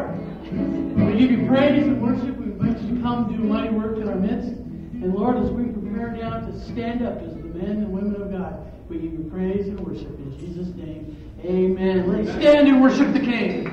Lord. We give you praise and worship. We invite you to come do a mighty work in our midst. And Lord, as we prepare now to stand up as the men and women of God, we give you praise and worship in Jesus' name. Amen. Let's stand and worship the King.